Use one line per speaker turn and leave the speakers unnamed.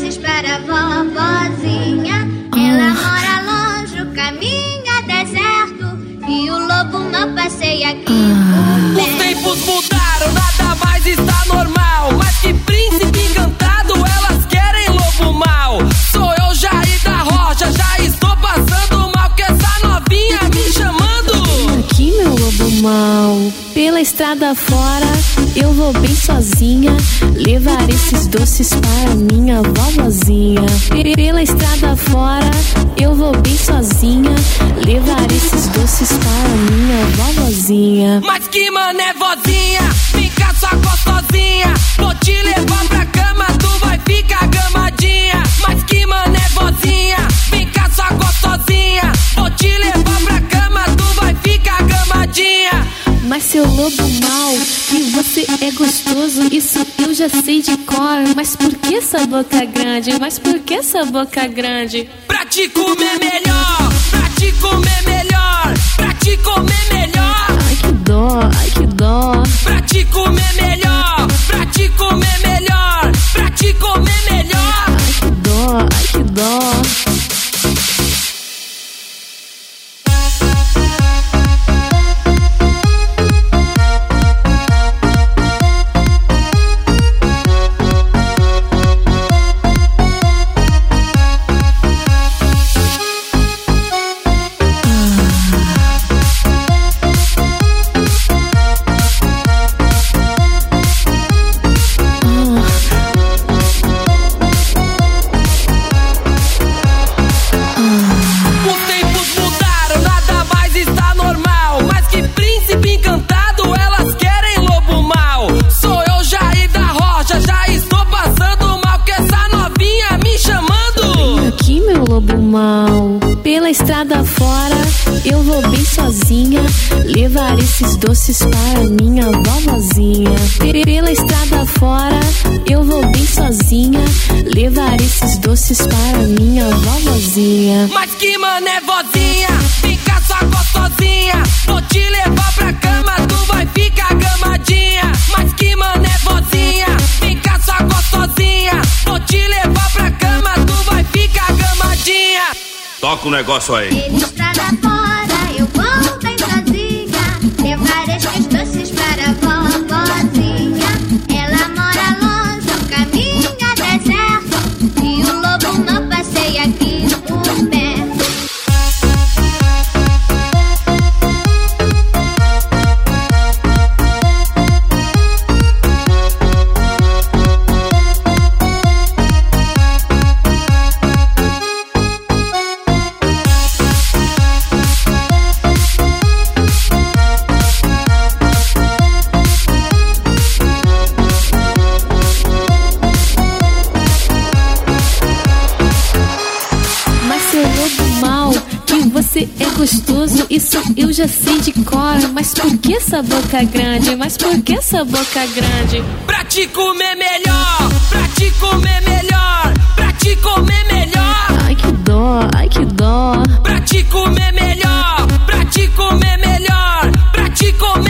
doces para a vovozinha. Ela mora longe, o caminho é deserto e o lobo mal passeia aqui por perto.
Os tempos mudaram, nada mais está normal. Mas que príncipe encantado, elas querem lobo mal. Sou eu, Jair da Rocha, já estou passando mal com essa novinha me chamando.
Aqui, meu lobo mal, pela estrada fora eu vou bem sozinha, levar esses doces para minha vovozinha. Pela estrada fora eu vou bem sozinha, levar esses doces para minha vovozinha.
Mas que mané vozinha, fica só gostosinha. Vou te levar pra cama, tu vai ficar gamadinha. Mas que mané vozinha, fica só gostosinha. Vou te levar pra cama, tu vai ficar gamadinha.
Mas seu lobo mal, que você é gostoso, isso eu já sei de cor. Mas por que essa boca grande? Mas por que essa boca grande?
Pra te comer melhor, pra te comer melhor, pra te comer melhor.
Ai que dó, ai que dó.
Pra te comer melhor, pra te comer melhor, pra te comer melhor.
Ai que dó, ai que dó. Pela estrada fora eu vou bem sozinha, levar esses doces para minha vovozinha. Pela estrada fora eu vou bem sozinha, levar esses doces para minha vovozinha.
Mas que mané vozinha, fica só gostosinha. Vou te levar pra cama, tu vai ficar gamadinha. Mas que mané vozinha, fica só gostosinha. Vou te levar pra cama, tu vai ficar gamadinha.
Toca o negócio aí.
Pela estrada fora eu vou bem sozinha, levar estes doces para a vovozinha. Ela mora longe, o caminho é deserto e o lobo mal passeia aqui por perto.
Você é gostoso, isso eu já sei de cor. Mas por que essa boca grande? Mas por que essa boca grande?
Pra te comer melhor, pra te comer melhor, pra te comer melhor.
Ai que dó, ai que dó.
Pra te comer melhor, pra te comer melhor, pra te comer